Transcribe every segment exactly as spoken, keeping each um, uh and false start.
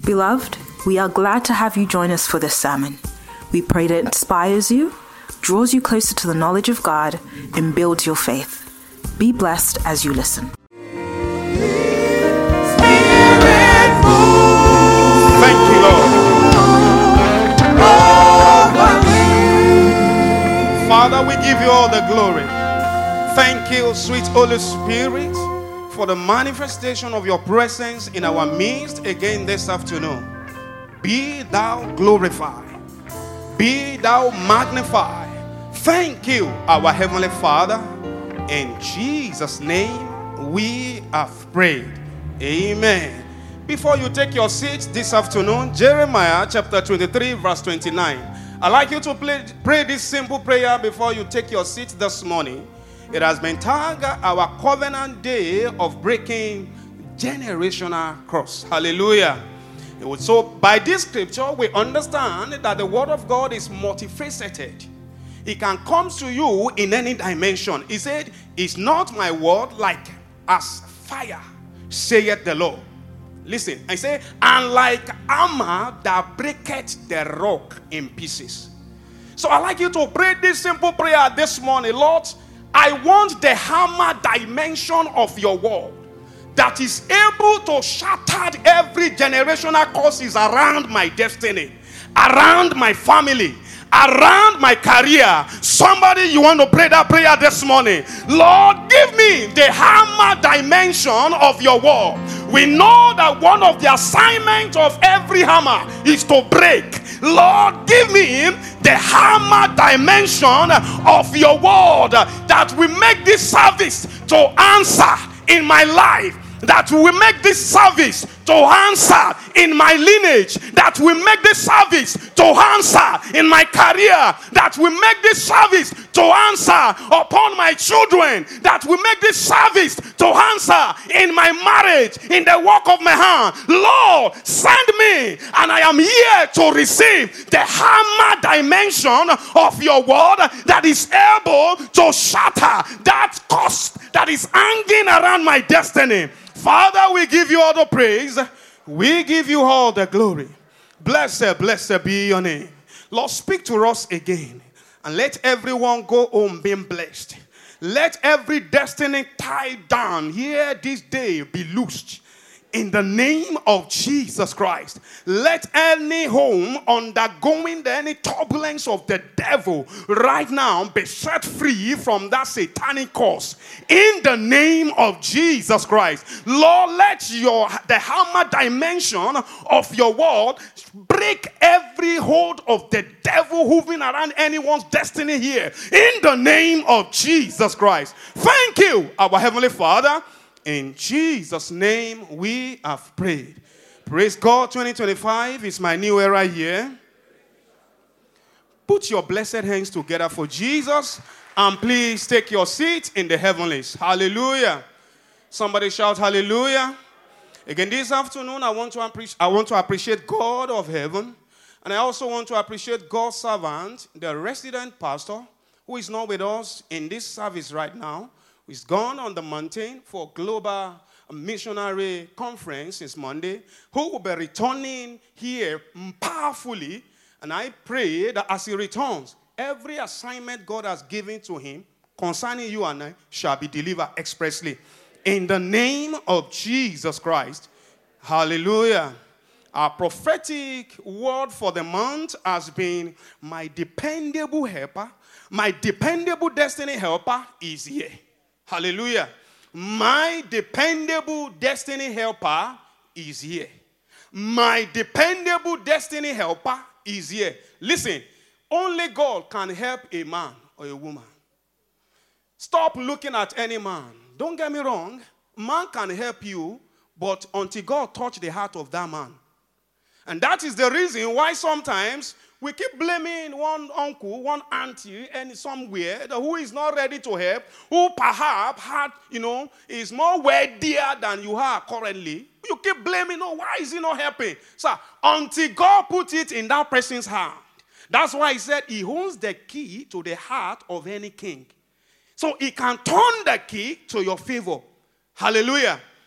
Beloved, we are glad to have you join us for this sermon. We pray that it inspires you, draws you closer to the knowledge of God, and builds your faith. Be blessed as you listen. Thank you, Lord. Father, we give you all the glory. Thank you, sweet Holy Spirit, for the manifestation of your presence in our midst again this afternoon. Be thou glorified. Be thou magnified. Thank you, our Heavenly Father. In Jesus' name we have prayed. Amen. Before you take your seats this afternoon, Jeremiah chapter twenty-three verse twenty-nine. I'd like you to play, pray this simple prayer before you take your seats this morning. It has been tagged our covenant day of breaking generational curse. Hallelujah. So by this scripture, we understand that the word of God is multifaceted. It can come to you in any dimension. He said, "Is not my word like as fire, saith the Lord." Listen, I say, "and like hammer that breaketh the rock in pieces." So I'd like you to pray this simple prayer this morning. Lord, I want the hammer dimension of your word that is able to shatter every generational curses around my destiny, around my family, around my career. Somebody, you want to pray that prayer this morning. Lord, give me the hammer dimension of your word. We know that one of the assignments of every hammer is to break. Lord, give me the hammer dimension of your word that will make this service to answer in my life, that will make this service to answer in my lineage, that will make this service to answer in my career, that will make this service to answer upon my children, that will make this service to answer in my marriage, in the work of my hand. Lord, send me, and I am here to receive the hammer dimension of your word that is able to shatter that cost that is hanging around my destiny. Father, we give you all the praise. We give you all the glory. Blessed, blessed be your name. Lord, speak to us again. And let everyone go home being blessed. Let every destiny tied down here this day be loosed. In the name of Jesus Christ, let any home undergoing any turbulence of the devil right now be set free from that satanic curse. In the name of Jesus Christ, Lord, let your the hammer dimension of your word break every hold of the devil hovering around anyone's destiny here. In the name of Jesus Christ. Thank you, our Heavenly Father. In Jesus' name we have prayed. Praise God. twenty twenty-five is my new era year. Put your blessed hands together for Jesus, and please take your seat in the heavenlies. Hallelujah. Somebody shout hallelujah. Again this afternoon, I want to appreciate, I want to appreciate God of heaven, and I also want to appreciate God's servant, the resident pastor, who is not with us in this service right now. He's gone on the mountain for global missionary conference since Monday, who will be returning here powerfully. And I pray that as he returns, every assignment God has given to him concerning you and I shall be delivered expressly. In the name of Jesus Christ. Hallelujah. Our prophetic word for the month has been, my dependable helper, my dependable destiny helper is here. Hallelujah. My dependable destiny helper is here. My dependable destiny helper is here. Listen, only God can help a man or a woman. Stop looking at any man. Don't get me wrong. Man can help you, but until God touch the heart of that man. And that is the reason why sometimes we keep blaming one uncle, one auntie, and somewhere who is not ready to help, who perhaps had, you know, is more wealthier than you are currently. You keep blaming, oh, why is he not helping? So until God put it in that person's hand. That's why he said he owns the key to the heart of any king. So he can turn the key to your favor. Hallelujah.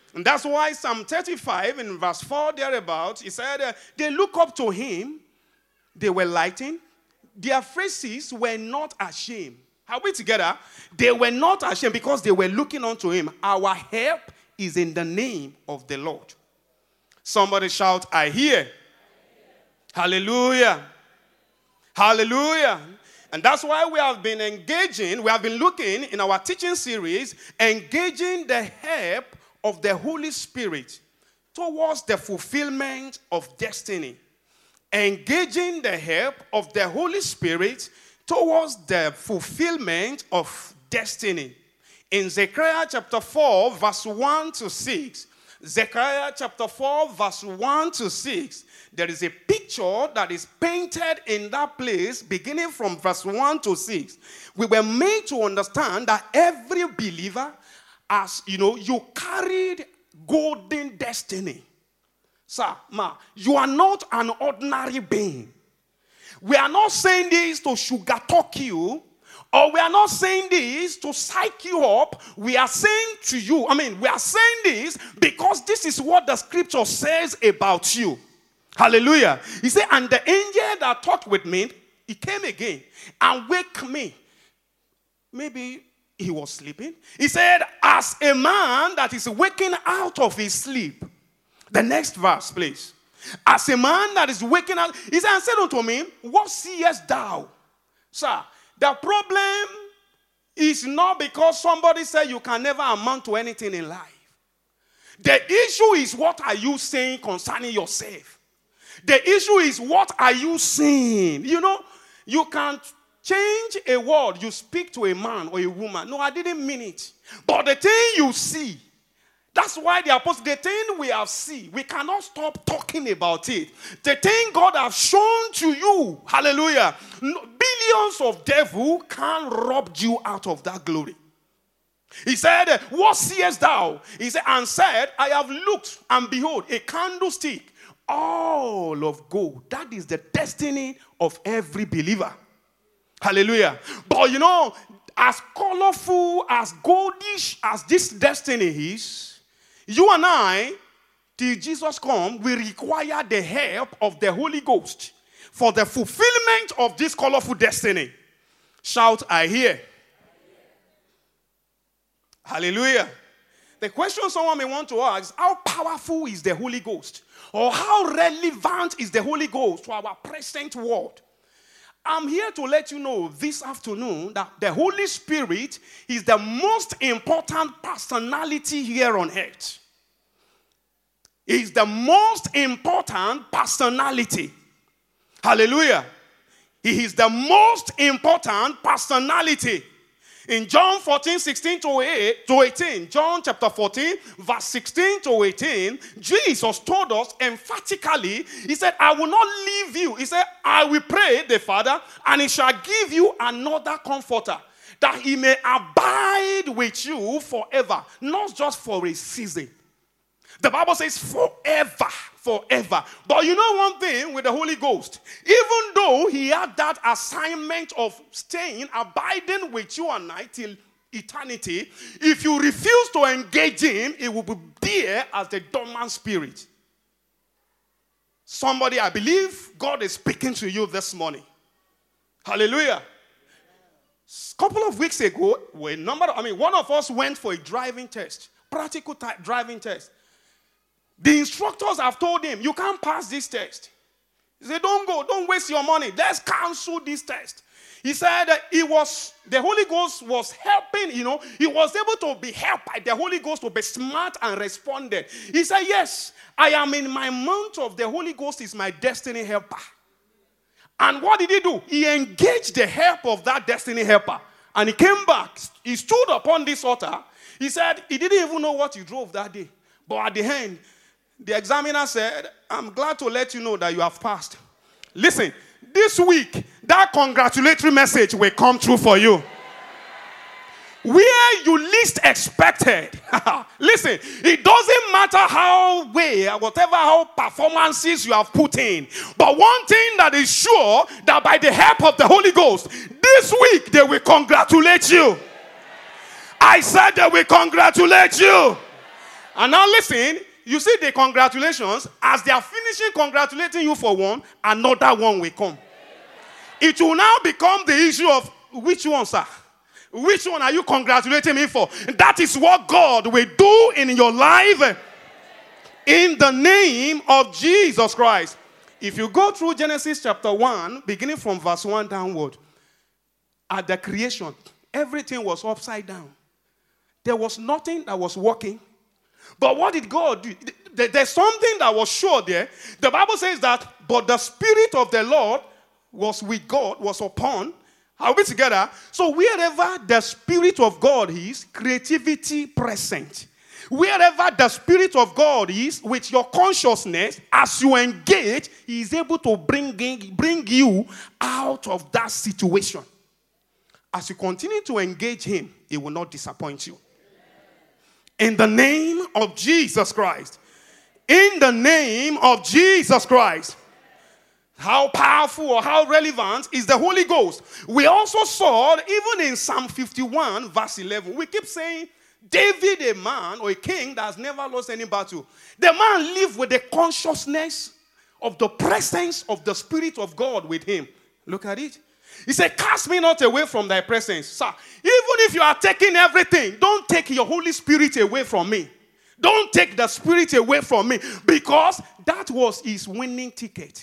And that's why Psalm thirty-five in verse four thereabouts, he said, uh, they look up to him, they were lightened, their faces were not ashamed. Are we together? They were not ashamed because they were looking unto him. Our help is in the name of the Lord. Somebody shout, I hear. I hear. Hallelujah. Hallelujah. And that's why we have been engaging, we have been looking in our teaching series, engaging the help of the Holy Spirit towards the fulfillment of destiny. Engaging the help of the Holy Spirit towards the fulfillment of destiny. In Zechariah chapter four, verse one to six, Zechariah chapter four, verse one to six, there is a picture that is painted in that place, beginning from verse one to six. We were made to understand that every believer, as you know, you carried golden destiny. Sir, ma, you are not an ordinary being. We are not saying this to sugar talk you, or we are not saying this to psych you up. We are saying to you, I mean, we are saying this because this is what the scripture says about you. Hallelujah. He said, and the angel that talked with me, he came again and wake me. Maybe he was sleeping. He said, as a man that is waking out of his sleep. The next verse, please. As a man that is waking up, he said, and said unto me, what seest thou? Sir, the problem is not because somebody said you can never amount to anything in life. The issue is, what are you saying concerning yourself? The issue is, what are you saying? You know, you can't change a word you speak to a man or a woman. No, I didn't mean it. But the thing you see, that's why the apostle, the thing we have seen, we cannot stop talking about it. The thing God has shown to you, hallelujah, no, billions of devils can't rob you out of that glory. He said, what seest thou? He said, and said, I have looked, and behold, a candlestick, all of gold. That is the destiny of every believer. Hallelujah. But you know, as colorful, as goldish as this destiny is, you and I, till Jesus come, we require the help of the Holy Ghost for the fulfillment of this colorful destiny. Shout, I hear. Hallelujah. The question someone may want to ask, how powerful is the Holy Ghost? Or how relevant is the Holy Ghost to our present world? I'm here to let you know this afternoon that the Holy Spirit is the most important personality here on earth. He is the most important personality. Hallelujah. He is the most important personality. In John fourteen, sixteen to eighteen, John chapter fourteen, verse sixteen to eighteen, Jesus told us emphatically, he said, I will not leave you. He said, I will pray the Father, and he shall give you another comforter, that he may abide with you forever, not just for a season. The Bible says forever, forever. But you know one thing with the Holy Ghost, even though he had that assignment of staying, abiding with you and I till eternity, if you refuse to engage him, it will be there as the dormant spirit. Somebody, I believe God is speaking to you this morning. Hallelujah. A couple of weeks ago, a number of, I mean, one of us went for a driving test, practical type driving test. The instructors have told him, you can't pass this test. He said, don't go, don't waste your money. Let's cancel this test. He said that he was, the Holy Ghost was helping, you know, he was able to be helped by the Holy Ghost to be smart and responded. He said, yes, I am in my month of the Holy Ghost is my destiny helper. And what did he do? He engaged the help of that destiny helper. And he came back. He stood upon this altar. He said he didn't even know what he drove that day. But at the end, the examiner said, I'm glad to let you know that you have passed. Listen, this week, that congratulatory message will come true for you. Where you least expected. Listen, it doesn't matter how way, whatever how performances you have put in. But one thing that is sure, that by the help of the Holy Ghost, this week they will congratulate you. I said they will congratulate you. And now listen, you see the congratulations, as they are finishing congratulating you for one, another one will come. It will now become the issue of which one, sir? Which one are you congratulating me for? That is what God will do in your life in the name of Jesus Christ. If you go through Genesis chapter one, beginning from verse one downward, at the creation, everything was upside down. There was nothing that was working. But what did God do? There's something that was sure there. The Bible says that, but the Spirit of the Lord was with God, was upon. Are we together? So wherever the Spirit of God is, creativity present. Wherever the Spirit of God is, with your consciousness, as you engage, He is able to bring, bring you out of that situation. As you continue to engage Him, He will not disappoint you. In the name of Jesus Christ. In the name of Jesus Christ. How powerful or how relevant is the Holy Ghost? We also saw, even in Psalm fifty-one, verse eleven, we keep saying, David, a man or a king that has never lost any battle. The man lived with the consciousness of the presence of the Spirit of God with him. Look at it. He said, cast me not away from thy presence. Sir, even if you are taking everything, don't take your Holy Spirit away from me. Don't take the Spirit away from me, because that was his winning ticket.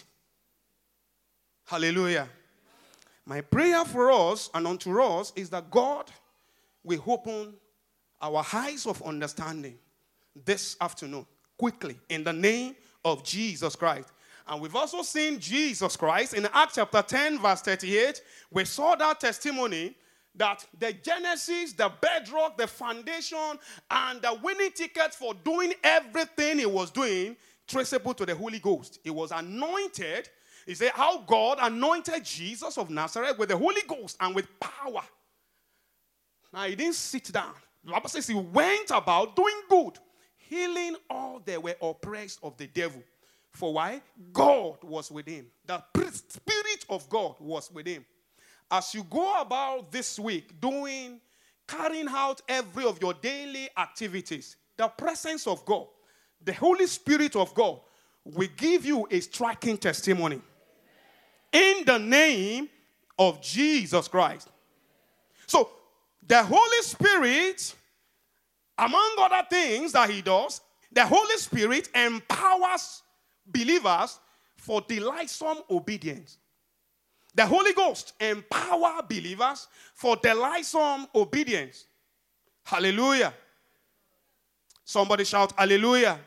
Hallelujah. My prayer for us and unto us is that God will open our eyes of understanding this afternoon, quickly, in the name of Jesus Christ. And we've also seen Jesus Christ in Acts chapter ten, verse thirty-eight. We saw that testimony that the genesis, the bedrock, the foundation, and the winning ticket for doing everything he was doing, traceable to the Holy Ghost. He was anointed. He said how God anointed Jesus of Nazareth with the Holy Ghost and with power. Now, he didn't sit down. The Bible says he went about doing good, healing all that were oppressed of the devil. For why? God was with him. The Spirit of God was with him. As you go about this week doing, carrying out every of your daily activities, the presence of God, the Holy Spirit of God will give you a striking testimony. In the name of Jesus Christ. So, the Holy Spirit, among other things that he does, the Holy Spirit empowers believers for delightsome obedience. The Holy Ghost empower believers for delightsome obedience. Hallelujah. Somebody shout hallelujah.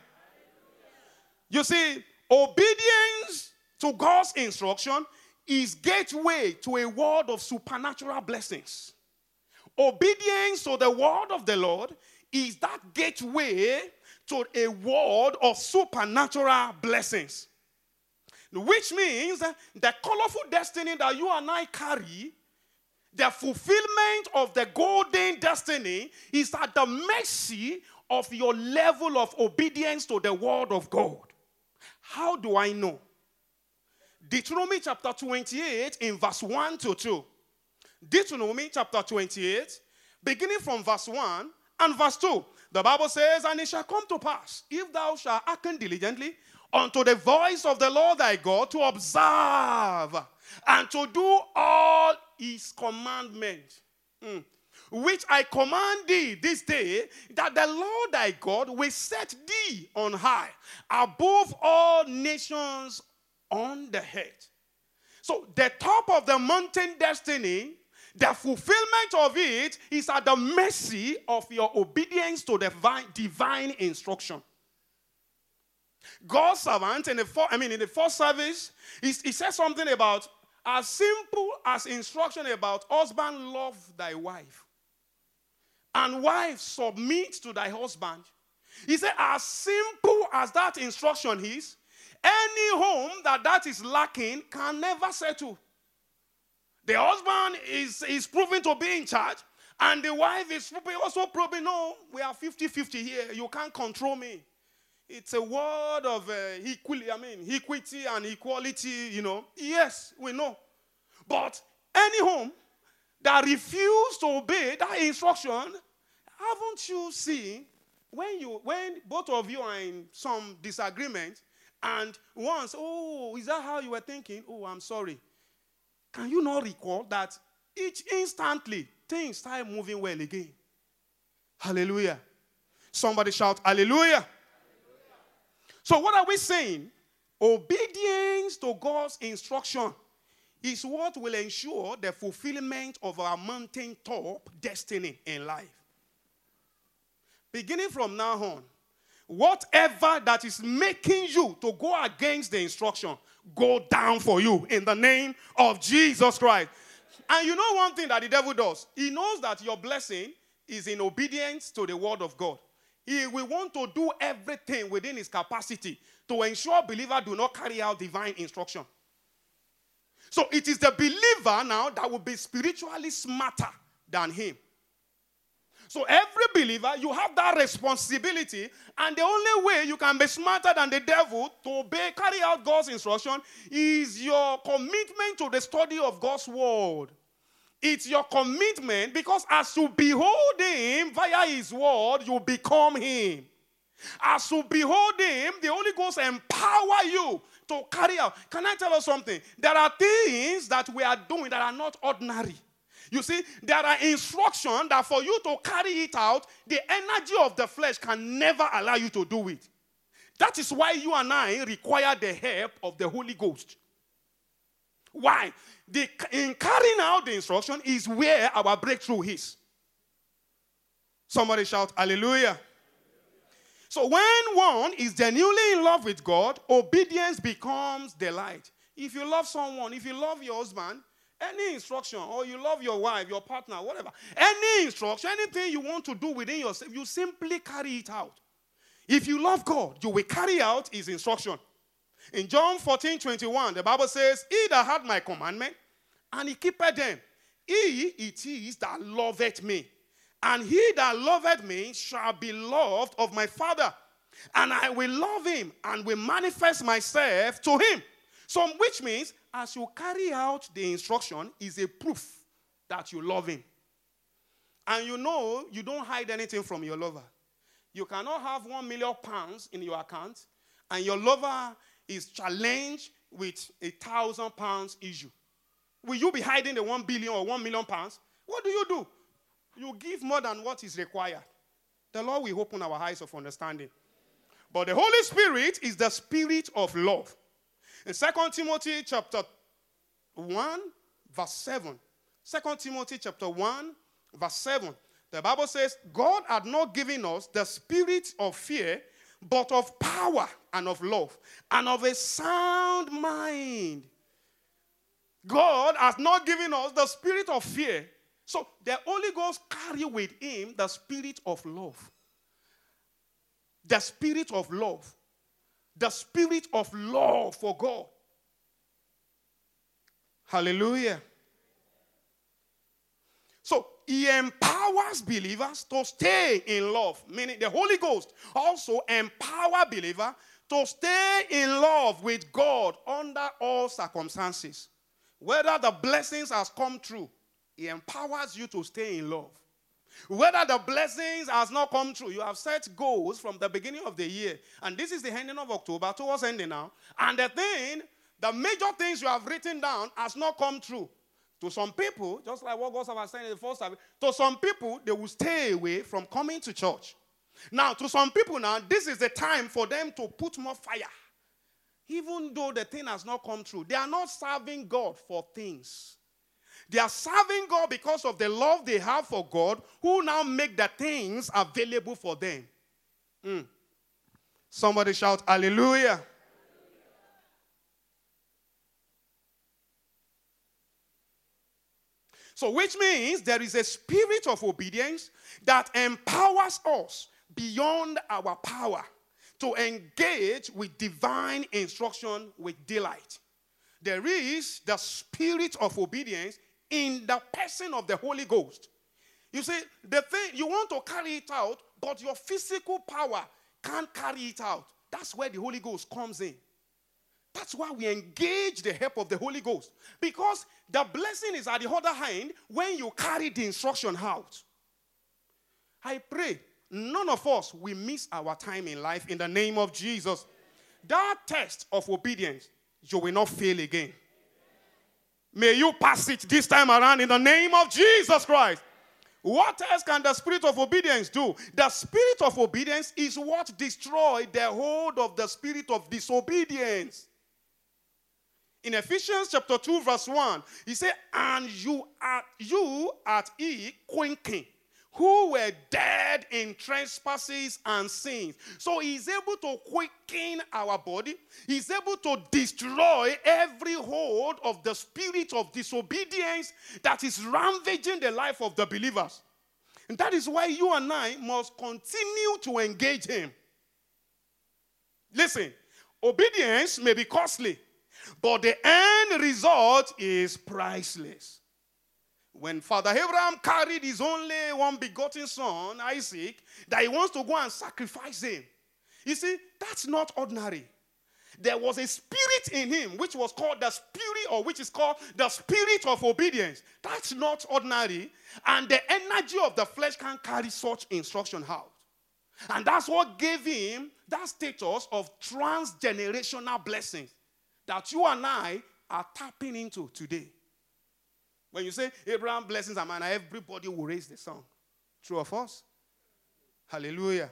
You see, obedience to God's instruction is gateway to a world of supernatural blessings. Obedience to the word of the Lord is that gateway to a world of supernatural blessings. Which means the colorful destiny that you and I carry, the fulfillment of the golden destiny, is at the mercy of your level of obedience to the word of God. How do I know? Deuteronomy chapter twenty-eight in verse one to two. Deuteronomy chapter twenty-eight, beginning from verse one and verse two. The Bible says, and it shall come to pass, if thou shalt hearken diligently unto the voice of the Lord thy God, to observe and to do all his commandments, mm, which I command thee this day, that the Lord thy God will set thee on high above all nations on the earth. So the top of the mountain destiny, the fulfillment of it is at the mercy of your obedience to divine, divine instruction. God's servant in the for, I mean in the first service, he, he said something about as simple as instruction about husband, love thy wife, and wife, submit to thy husband. He said as simple as that instruction is, any home that that is lacking can never settle. The husband is, is proven to be in charge, and the wife is also probably, no, we are fifty-fifty here. You can't control me. It's a word of uh, equality, I mean, equity and equality, you know. Yes, we know. But any home that refuses to obey that instruction, haven't you seen when you when both of you are in some disagreement, and once, oh, is that how you were thinking? Oh, I'm sorry. Can you not recall that each instantly things start moving well again? Hallelujah. Somebody shout hallelujah. Hallelujah. So what are we saying? Obedience to God's instruction is what will ensure the fulfillment of our mountaintop destiny in life. Beginning from now on, whatever that is making you to go against the instruction, go down for you in the name of Jesus Christ. And you know one thing that the devil does? He knows that your blessing is in obedience to the word of God. He will want to do everything within his capacity to ensure believers do not carry out divine instruction. So it is the believer now that will be spiritually smarter than him. So every believer, you have that responsibility, and the only way you can be smarter than the devil to obey, carry out God's instruction is your commitment to the study of God's word. It's your commitment, because as you behold him via his word, you become him. As you behold him, the Holy Ghost empower you to carry out. Can I tell you something? There are things that we are doing that are not ordinary. You see, there are instructions that for you to carry it out, the energy of the flesh can never allow you to do it. That is why you and I require the help of the Holy Ghost. Why? The, in carrying out the instruction is where our breakthrough is. Somebody shout hallelujah. So when one is genuinely in love with God, obedience becomes delight. If you love someone, if you love your husband, any instruction, or you love your wife, your partner, whatever, any instruction, anything you want to do within yourself, you simply carry it out. If you love God, you will carry out his instruction. In John fourteen twenty-one, the Bible says, he that had my commandment, and he keepeth them, he it is that loveth me. And he that loveth me shall be loved of my Father. And I will love him, and will manifest myself to him. So, which means, as you carry out the instruction, is a proof that you love him. And you know you don't hide anything from your lover. You cannot have one million pounds in your account, and your lover is challenged with a thousand pounds issue. Will you be hiding the one billion or one million pounds? What do you do? You give more than what is required. The Lord will open our eyes of understanding. But the Holy Spirit is the spirit of love. In Second Timothy chapter one, verse seven. Second Timothy chapter one, verse seven. The Bible says, God had not given us the spirit of fear, but of power and of love and of a sound mind. God has not given us the spirit of fear. So the Holy Ghost carry with him the spirit of love. The spirit of love. The spirit of love for God. Hallelujah. So he empowers believers to stay in love. Meaning the Holy Ghost also empower believers to stay in love with God under all circumstances. Whether the blessings has come true, he empowers you to stay in love. Whether the blessings has not come true, you have set goals from the beginning of the year. And this is the ending of October, towards ending now. And the thing, the major things you have written down has not come true. To some people, just like what God was saying in the first service, to some people, they will stay away from coming to church. Now, to some people now, this is the time for them to put more fire. Even though the thing has not come true. They are not serving God for things. They are serving God because of the love they have for God, who now make the things available for them. Mm. Somebody shout hallelujah. So which means there is a spirit of obedience that empowers us beyond our power to engage with divine instruction with delight. There is the spirit of obedience in the person of the Holy Ghost. You see, the thing, you want to carry it out, but your physical power can't carry it out. That's where the Holy Ghost comes in. That's why we engage the help of the Holy Ghost. Because the blessing is at the other hand when you carry the instruction out. I pray none of us will miss our time in life in the name of Jesus. That test of obedience, you will not fail again. May you pass it this time around in the name of Jesus Christ. What else can the spirit of obedience do? The spirit of obedience is what destroys the hold of the spirit of disobedience. In Ephesians chapter two verse one, he said, and you are you at ye quaking, who were dead in trespasses and sins. So he's able to quicken our body. He's able to destroy every hold of the spirit of disobedience that is ravaging the life of the believers. And that is why you and I must continue to engage him. Listen, obedience may be costly, but the end result is priceless. When Father Abraham carried his only one begotten son, Isaac, that he wants to go and sacrifice him. You see, that's not ordinary. There was a spirit in him which was called the spirit, or which is called the spirit of obedience. That's not ordinary. And the energy of the flesh can't carry such instruction out. And that's what gave him that status of transgenerational blessings that you and I are tapping into today. When you say Abraham blessings are mine, everybody will raise the song. True of us? Hallelujah.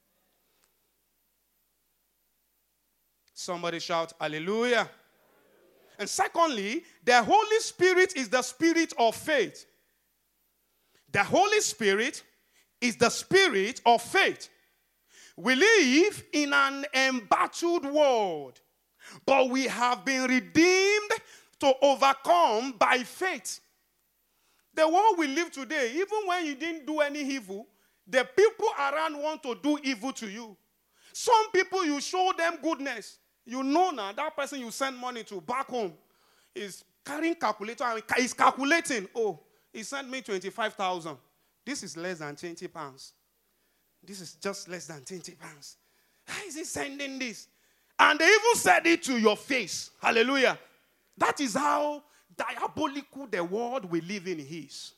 Somebody shout hallelujah. Hallelujah. And secondly, the Holy Spirit is the spirit of faith. The Holy Spirit is the spirit of faith. We live in an embattled world, but we have been redeemed to overcome by faith. The world we live today, even when you didn't do any evil, the people around want to do evil to you. Some people, you show them goodness. You know now, that person you send money to back home is carrying calculator and is calculating. Oh, he sent me twenty-five thousand. This is less than twenty pounds. This is just less than twenty pounds. How is he sending this? And they even said it to your face. Hallelujah. That is how diabolical the world we live in is.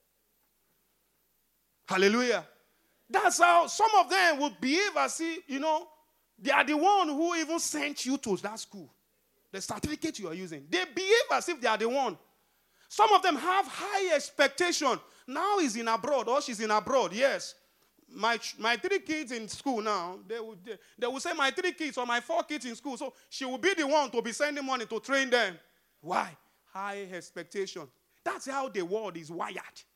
Hallelujah. That's how some of them would behave as if, you know, they are the one who even sent you to that school. The certificate you are using. They behave as if they are the one. Some of them have high expectation. Now he's in abroad or she's in abroad. Yes. My, my three kids in school now, they will, they, they will say my three kids or my four kids in school. So she will be the one to be sending money to train them. Why? High expectation. That's how the world is wired.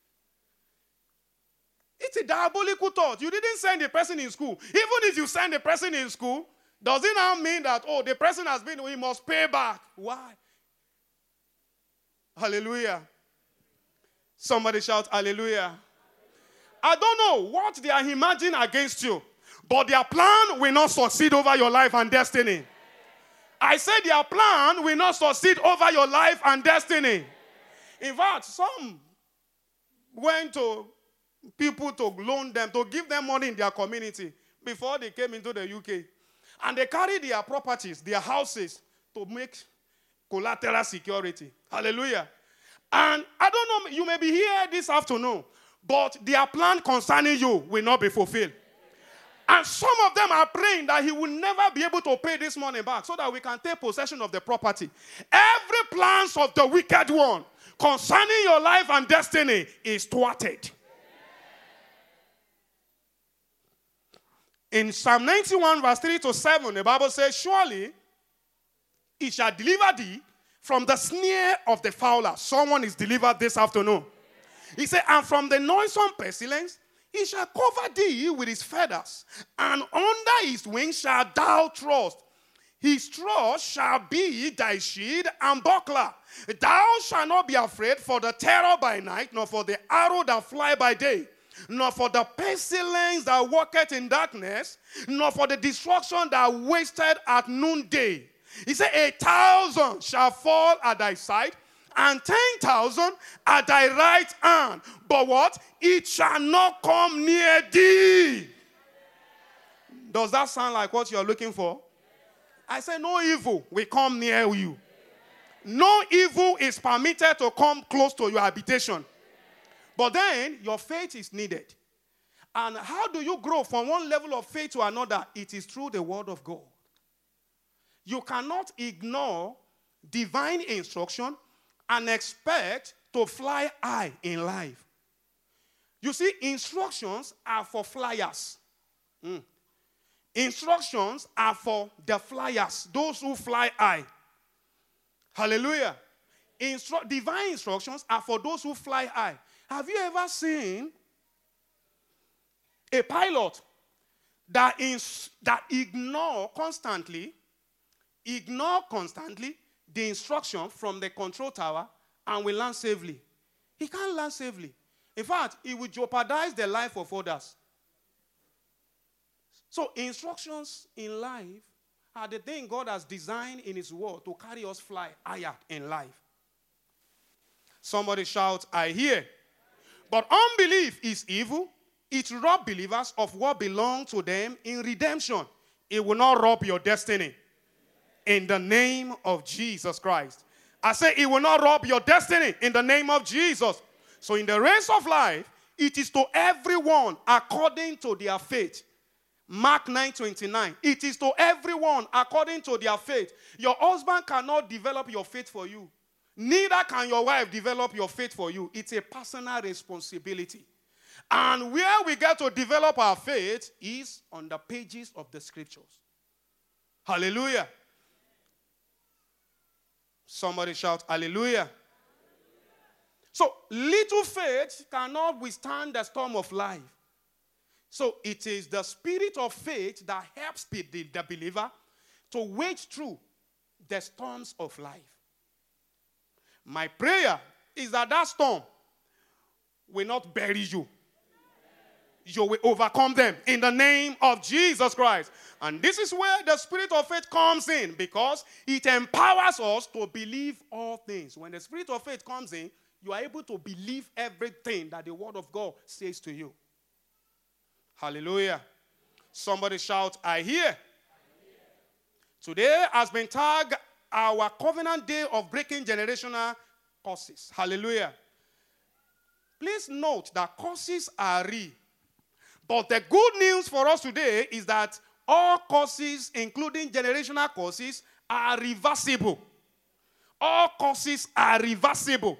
It's a diabolical thought. You didn't send the person in school. Even if you send the person in school, does it now mean that, oh, the person has been, we must pay back? Why? Hallelujah. Somebody shout hallelujah. I don't know what they are imagining against you, but their plan will not succeed over your life and destiny. I said their plan will not succeed over your life and destiny. In fact, some went to people to loan them, to give them money in their community before they came into the U K. And they carried their properties, their houses, to make collateral security. Hallelujah. And I don't know, you may be here this afternoon, but their plan concerning you will not be fulfilled. And some of them are praying that he will never be able to pay this money back so that we can take possession of the property. Every plans of the wicked one concerning your life and destiny is thwarted. In Psalm ninety-one, verse three to seven, the Bible says, surely he shall deliver thee from the snare of the fowler. Someone is delivered this afternoon. He said, and from the noisome pestilence, he shall cover thee with his feathers, and under his wings shalt thou trust. His trust shall be thy shield and buckler. Thou shalt not be afraid for the terror by night, nor for the arrow that fly by day, nor for the pestilence that walketh in darkness, nor for the destruction that wasted at noonday. He said, a thousand shall fall at thy side, and ten thousand at thy right hand. But what? It shall not come near thee. Does that sound like what you're looking for? I say no evil will come near you. No evil is permitted to come close to your habitation. But then your faith is needed. And how do you grow from one level of faith to another? It is through the word of God. You cannot ignore divine instruction and expect to fly high in life. You see, instructions are for flyers. Mm. Instructions are for the flyers, those who fly high. Hallelujah. Instru- divine instructions are for those who fly high. Have you ever seen a pilot that, ins- that ignore constantly, ignore constantly the instruction from the control tower and will land safely? He can't land safely. In fact, it will jeopardize the life of others. So instructions in life are the thing God has designed in his word to carry us fly higher in life. Somebody shout, I hear. But unbelief is evil. It robs believers of what belongs to them in redemption. It will not rob your destiny. In the name of Jesus Christ. I say it will not rob your destiny in the name of Jesus. So in the race of life, it is to everyone according to their faith. Mark nine twenty-nine. It is to everyone according to their faith. Your husband cannot develop your faith for you. Neither can your wife develop your faith for you. It's a personal responsibility. And where we get to develop our faith is on the pages of the scriptures. Hallelujah. Somebody shout, hallelujah. So, little faith cannot withstand the storm of life. So, it is the spirit of faith that helps the, the believer to wade through the storms of life. My prayer is that that storm will not bury you. You will overcome them in the name of Jesus Christ. And this is where the spirit of faith comes in, because it empowers us to believe all things. When the spirit of faith comes in, you are able to believe everything that the word of God says to you. Hallelujah. Somebody shout, I hear. I hear. Today has been tagged our covenant day of breaking generational curses. Hallelujah. Please note that curses are real. But the good news for us today is that all curses, including generational curses, are reversible. All curses are reversible.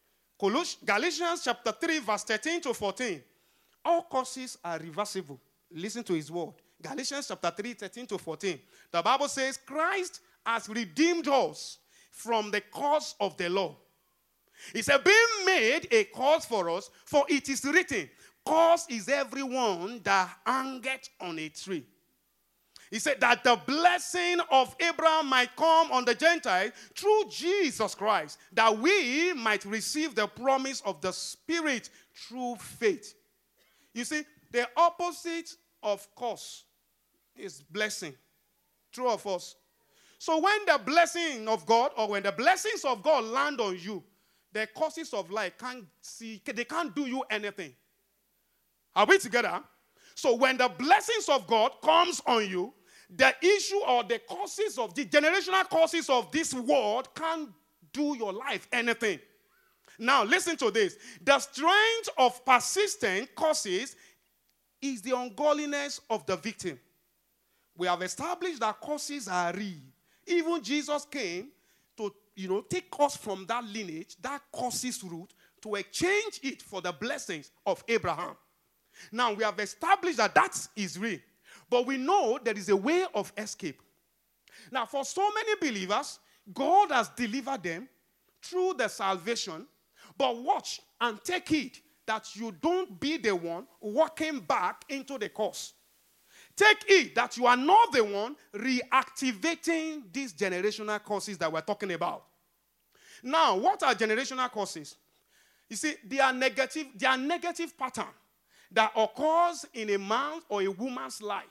Galatians chapter three, verse thirteen to fourteen. All curses are reversible. Listen to his word. Galatians chapter three, thirteen to fourteen. The Bible says, Christ has redeemed us from the curse of the law. He said, being made a curse for us, for it is written, curse is everyone that hangeth on a tree. He said that the blessing of Abraham might come on the Gentiles through Jesus Christ, that we might receive the promise of the Spirit through faith. You see, the opposite of curse is blessing. True of us. So when the blessing of God, or when the blessings of God land on you, the curses of life can't see, they can't do you anything. Are we together? So when the blessings of God comes on you, the issue or the causes of the generational causes of this world can't do your life anything. Now listen to this. The strength of persistent causes is the ungodliness of the victim. We have established that causes are real. Even Jesus came to, you know, take us from that lineage, that causes root, to exchange it for the blessings of Abraham. Now, we have established that that is real. But we know there is a way of escape. Now, for so many believers, God has delivered them through the salvation. But watch and take heed that you don't be the one walking back into the curse. Take heed that you are not the one reactivating these generational curses that we're talking about. Now, what are generational curses? You see, they are negative, they are negative pattern that occurs in a man's or a woman's life.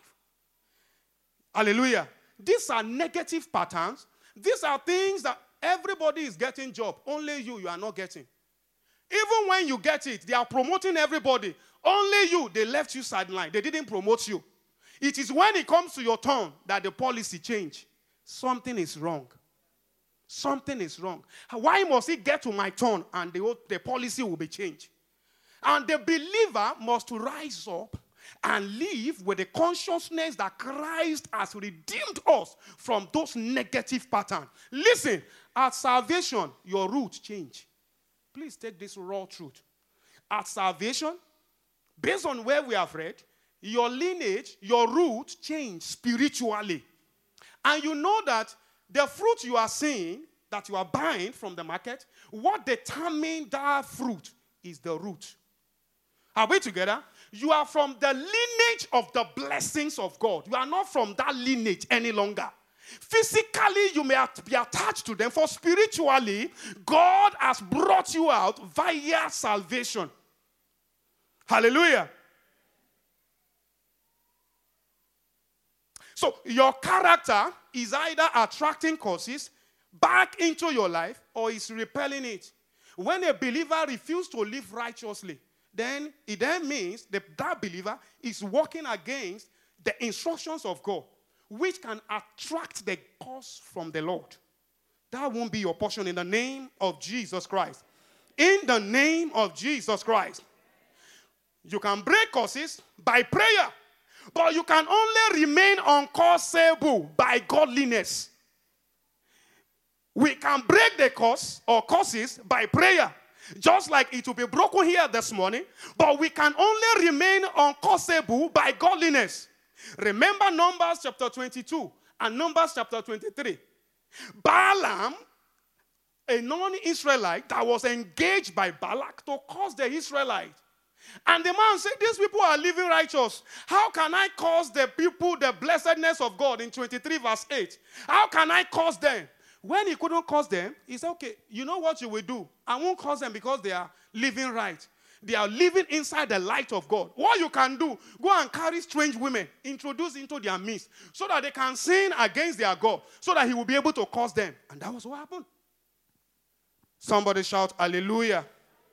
Hallelujah. These are negative patterns. These are things that everybody is getting job. Only you, you are not getting. Even when you get it, they are promoting everybody. Only you, they left you sidelined. They didn't promote you. It is when it comes to your turn that the policy change. Something is wrong. Something is wrong. Why must it get to my turn and the, the policy will be changed? And the believer must rise up and live with the consciousness that Christ has redeemed us from those negative patterns. Listen, at salvation, your root change. Please take this raw truth. At salvation, based on where we have read, your lineage, your root change spiritually. And you know that the fruit you are seeing, that you are buying from the market, what determines that fruit is the root. Are we together? You are from the lineage of the blessings of God. You are not from that lineage any longer. Physically, you may be attached to them, for spiritually, God has brought you out via salvation. Hallelujah. So your character is either attracting causes back into your life or is repelling it. When a believer refuses to live righteously, then it then means that that believer is walking against the instructions of God, which can attract the cause from the Lord. That won't be your portion in the name of Jesus Christ. In the name of Jesus Christ. You can break curses by prayer, but you can only remain uncursable by godliness. We can break the curse or curses by prayer, just like it will be broken here this morning, but we can only remain uncursable by godliness. Remember Numbers chapter twenty-two and Numbers chapter twenty-three. Balaam, a non-Israelite that was engaged by Balak to curse the Israelites. And the man said, these people are living righteous. How can I curse the people the blessedness of God in twenty-three verse eight? How can I curse them? When he couldn't curse them, he said, okay, you know what you will do? I won't curse them because they are living right. They are living inside the light of God. What you can do, go and carry strange women, introduce into their midst, so that they can sin against their God, so that he will be able to curse them. And that was what happened. Somebody shout, hallelujah.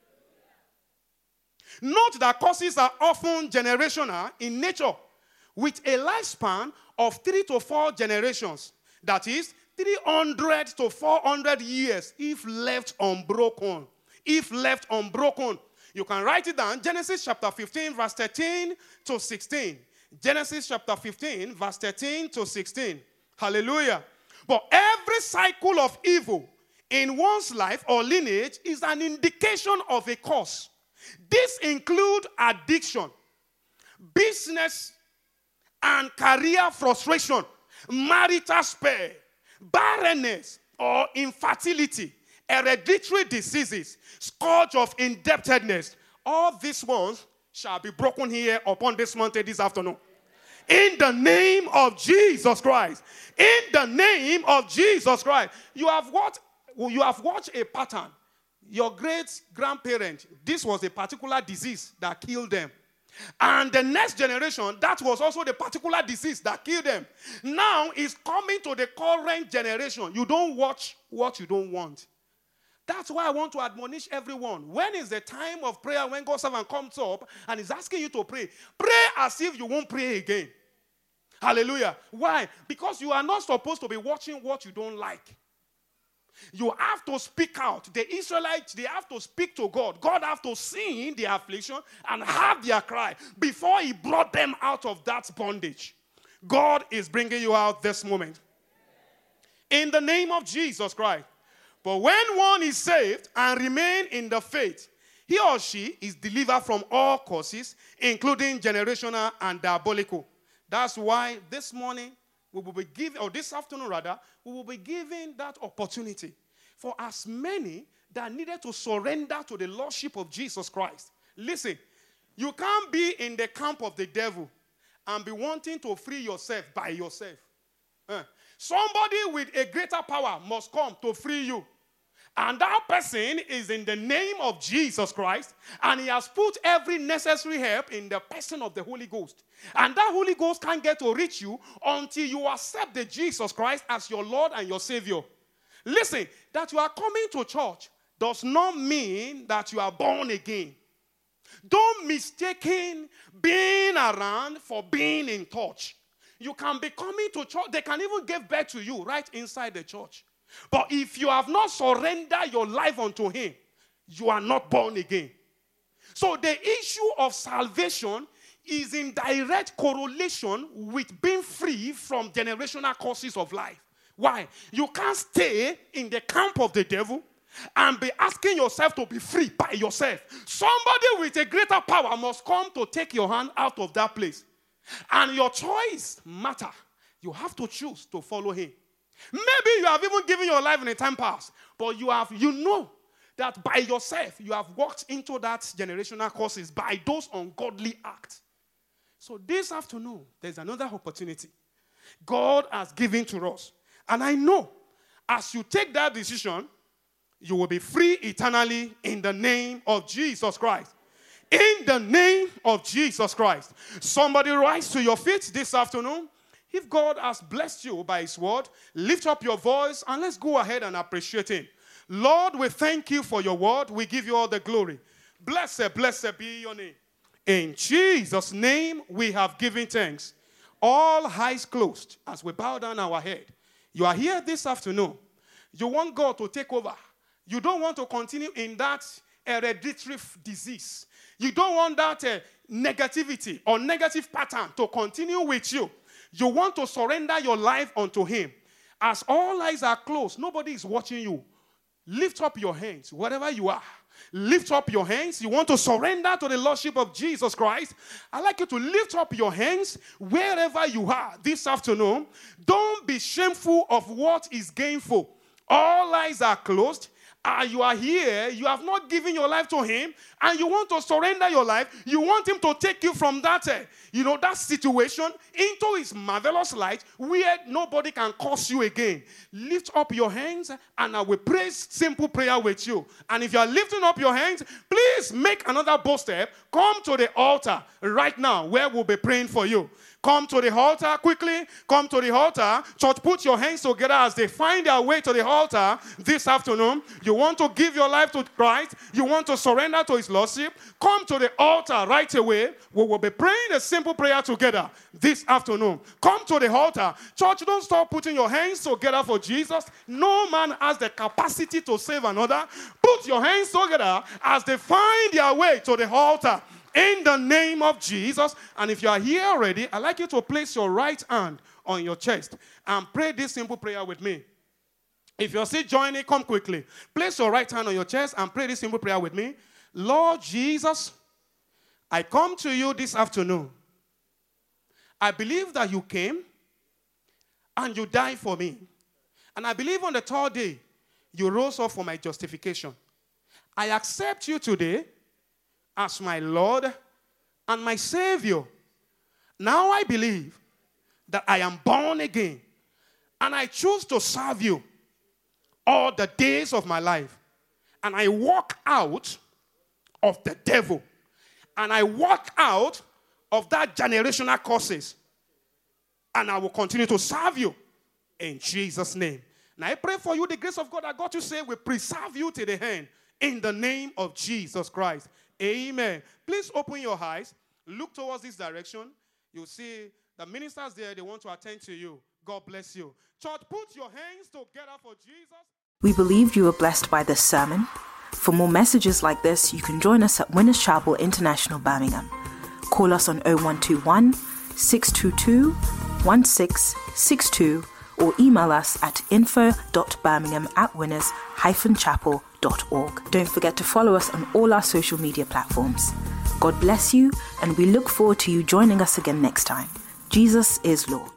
Note that curses are often generational in nature, with a lifespan of three to four generations. That is, three hundred to four hundred years if left unbroken. If left unbroken. You can write it down. Genesis chapter fifteen, verse thirteen to sixteen. Genesis chapter fifteen, verse thirteen to sixteen. Hallelujah. But every cycle of evil in one's life or lineage is an indication of a curse. This includes addiction, business and career frustration, marital spare, barrenness or infertility, hereditary diseases, scourge of indebtedness. All these ones shall be broken here upon this mountain this afternoon. In the name of Jesus Christ. In the name of Jesus Christ. You have watched, you have watched a pattern. Your great-grandparent, this was a particular disease that killed them. And the next generation, that was also the particular disease that killed them. Now it's coming to the current generation. You don't watch what you don't want. That's why I want to admonish everyone. When is the time of prayer when God's servant comes up and is asking you to pray? Pray as if you won't pray again. Hallelujah. Why? Because you are not supposed to be watching what you don't like. You have to speak out. The Israelites, they have to speak to God. God have to see their affliction and have their cry before he brought them out of that bondage. God is bringing you out this moment. In the name of Jesus Christ. But when one is saved and remain in the faith, he or she is delivered from all curses, including generational and diabolical. That's why this morning, we will be giving, or this afternoon rather, we will be giving that opportunity for as many that needed to surrender to the Lordship of Jesus Christ. Listen, you can't be in the camp of the devil and be wanting to free yourself by yourself. Uh, somebody with a greater power must come to free you. And that person is in the name of Jesus Christ, and he has put every necessary help in the person of the Holy Ghost. And that Holy Ghost can't get to reach you until you accept the Jesus Christ as your Lord and your Savior. Listen, that you are coming to church does not mean that you are born again. Don't mistake being around for being in church. You can be coming to church. They can even give birth to you right inside the church. But if you have not surrendered your life unto him, you are not born again. So the issue of salvation is in direct correlation with being free from generational causes of life. Why? You can't stay in the camp of the devil and be asking yourself to be free by yourself. Somebody with a greater power must come to take your hand out of that place. And your choice matter. You have to choose to follow him. Maybe you have even given your life in a time past, but you have, you know that by yourself you have walked into that generational causes by those ungodly acts. So this afternoon, there's another opportunity God has given to us. And I know as you take that decision, you will be free eternally in the name of Jesus Christ. In the name of Jesus Christ. Somebody rise to your feet this afternoon. If God has blessed you by his word, lift up your voice and let's go ahead and appreciate him. Lord, we thank you for your word. We give you all the glory. Blessed, blessed be your name. In Jesus' name, we have given thanks. All eyes closed as we bow down our head. You are here this afternoon. You want God to take over. You don't want to continue in that hereditary disease. You don't want that uh, negativity or negative pattern to continue with you. You want to surrender your life unto him. As all eyes are closed, nobody is watching you. Lift up your hands wherever you are. Lift up your hands. You want to surrender to the Lordship of Jesus Christ. I'd like you to lift up your hands wherever you are this afternoon. Don't be shameful of what is gainful. All eyes are closed. Uh, you are here, you have not given your life to him, and you want to surrender your life. You want him to take you from that, uh, you know, that situation into his marvelous light where nobody can curse you again. Lift up your hands, and I will pray simple prayer with you. And if you are lifting up your hands, please make another bold step. Come to the altar right now where we'll be praying for you. Come to the altar quickly. Come to the altar. Church, put your hands together as they find their way to the altar this afternoon. You want to give your life to Christ. You want to surrender to his lordship. Come to the altar right away. We will be praying a simple prayer together this afternoon. Come to the altar. Church, don't stop putting your hands together for Jesus. No man has the capacity to save another. Put your hands together as they find their way to the altar. In the name of Jesus. And if you are here already, I'd like you to place your right hand on your chest and pray this simple prayer with me. If you're still joining, come quickly. Place your right hand on your chest and pray this simple prayer with me. Lord Jesus, I come to you this afternoon. I believe that you came and you died for me. And I believe on the third day, you rose up for my justification. I accept you today as my Lord and my Savior. Now I believe that I am born again and I choose to serve you all the days of my life. And I walk out of the devil. And I walk out of that generational curses. And I will continue to serve you in Jesus' name. Now I pray for you, the grace of God that God to say will preserve you to the end in the name of Jesus Christ. Amen. Please open your eyes. Look towards this direction. You'll see the ministers there. They want to attend to you. God bless you. Church, put your hands together for Jesus. We believe you were blessed by this sermon. For more messages like this, you can join us at Winners Chapel International, Birmingham. Call us on oh one two one, six two two, one six six two or email us at info.birmingham at winners dash chapel dot org. Don't forget to follow us on all our social media platforms. God bless you, and we look forward to you joining us again next time. Jesus is Lord.